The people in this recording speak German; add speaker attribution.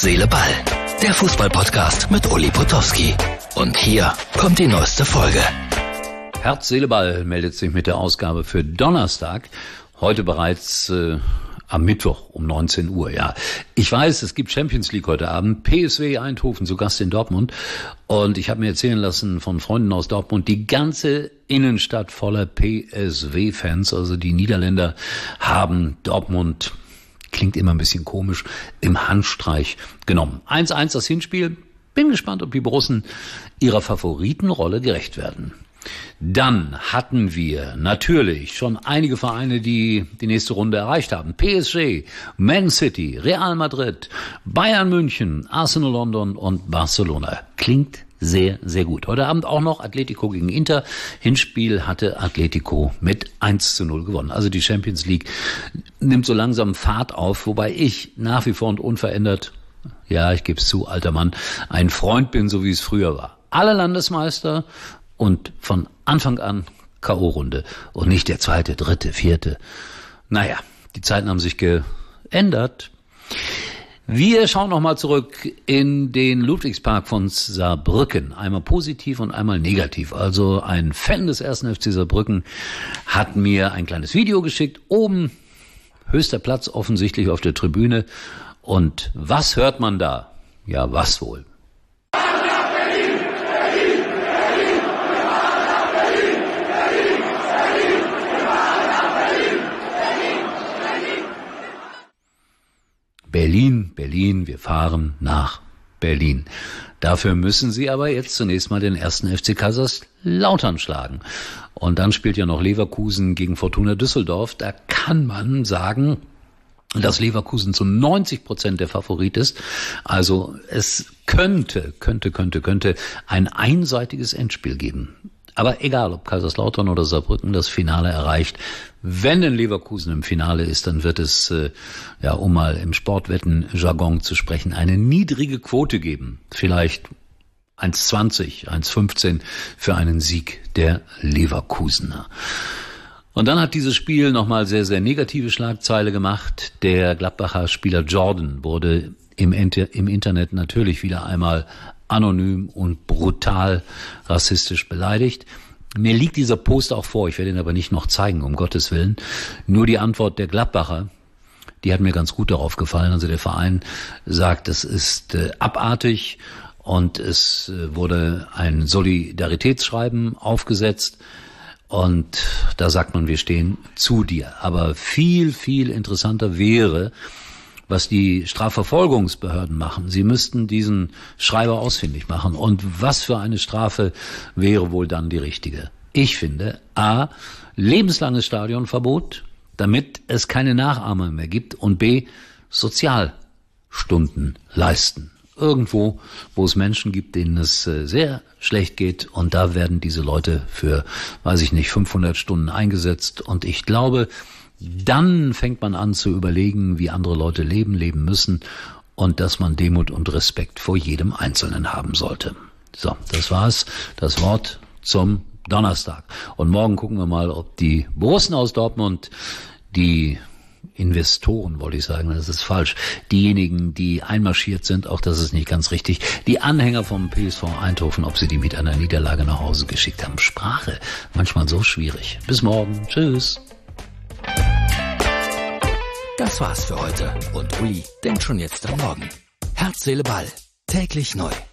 Speaker 1: Seele, Ball. Der Fußball-Podcast mit Uli Potowski. Und hier kommt die neueste Folge.
Speaker 2: Herz, Seele, Ball meldet sich mit der Ausgabe für Donnerstag. Heute bereits am Mittwoch um 19 Uhr. Ja, ich weiß, es gibt Champions League heute Abend. PSV Eindhoven zu Gast in Dortmund. Und ich habe mir erzählen lassen von Freunden aus Dortmund, die ganze Innenstadt voller PSV-Fans. Also die Niederländer haben Dortmund, klingt immer ein bisschen komisch, im Handstreich genommen. 1-1 das Hinspiel. Bin gespannt, ob die Borussen ihrer Favoritenrolle gerecht werden. Dann hatten wir natürlich schon einige Vereine, die die nächste Runde erreicht haben. PSG, Man City, Real Madrid, Bayern München, Arsenal London und Barcelona. Klingt sehr, sehr gut. Heute Abend auch noch Atletico gegen Inter. Hinspiel hatte Atletico mit 1-0 gewonnen. Also die Champions League nimmt so langsam Fahrt auf, wobei ich nach wie vor und unverändert, ja, ich gebe es zu, alter Mann, ein Freund bin, so wie es früher war. Alle Landesmeister und von Anfang an K.O.-Runde und nicht der zweite, dritte, vierte. Naja, die Zeiten haben sich geändert. Wir schauen nochmal zurück in den Ludwigspark von Saarbrücken. Einmal positiv und einmal negativ. Also ein Fan des 1. FC Saarbrücken hat mir ein kleines Video geschickt. Oben höchster Platz offensichtlich auf der Tribüne. Und was hört man da? Ja, was wohl? Berlin, Berlin, wir fahren nach Berlin. Dafür müssen sie aber jetzt zunächst mal den 1. FC Kaiserslautern schlagen. Und dann spielt ja noch Leverkusen gegen Fortuna Düsseldorf. Da kann man sagen, dass Leverkusen zu 90% der Favorit ist. Also es könnte ein einseitiges Endspiel geben. Aber egal, ob Kaiserslautern oder Saarbrücken das Finale erreicht, wenn denn Leverkusen im Finale ist, dann wird es, um mal im Sportwetten-Jargon zu sprechen, eine niedrige Quote geben. Vielleicht 1,20, 1,15 für einen Sieg der Leverkusener. Und dann hat dieses Spiel nochmal sehr, sehr negative Schlagzeile gemacht. Der Gladbacher Spieler Jordan wurde im Internet natürlich wieder einmal anonym und brutal rassistisch beleidigt. Mir liegt dieser Post auch vor, ich werde ihn aber nicht noch zeigen, um Gottes Willen. Nur die Antwort der Gladbacher, die hat mir ganz gut darauf gefallen. Also der Verein sagt, das ist abartig und es wurde ein Solidaritätsschreiben aufgesetzt. Und da sagt man, wir stehen zu dir. Aber viel, viel interessanter wäre, was die Strafverfolgungsbehörden machen. Sie müssten diesen Schreiber ausfindig machen. Und was für eine Strafe wäre wohl dann die richtige? Ich finde, a, lebenslanges Stadionverbot, damit es keine Nachahmer mehr gibt. Und b, Sozialstunden leisten. Irgendwo, wo es Menschen gibt, denen es sehr schlecht geht. Und da werden diese Leute für, 500 Stunden eingesetzt. Und ich glaube, dann fängt man an zu überlegen, wie andere Leute leben müssen und dass man Demut und Respekt vor jedem Einzelnen haben sollte. So, das war's. Das Wort zum Donnerstag. Und morgen gucken wir mal, ob die Borussen aus Dortmund, die Investoren, wollte ich sagen, das ist falsch. Diejenigen, die einmarschiert sind, auch das ist nicht ganz richtig. Die Anhänger vom PSV Eindhoven, ob sie die mit einer Niederlage nach Hause geschickt haben. Sprache, manchmal so schwierig. Bis morgen. Tschüss.
Speaker 1: Das war's für heute. Und Uli denkt schon jetzt am Morgen. Herz, Seele, Ball. Täglich neu.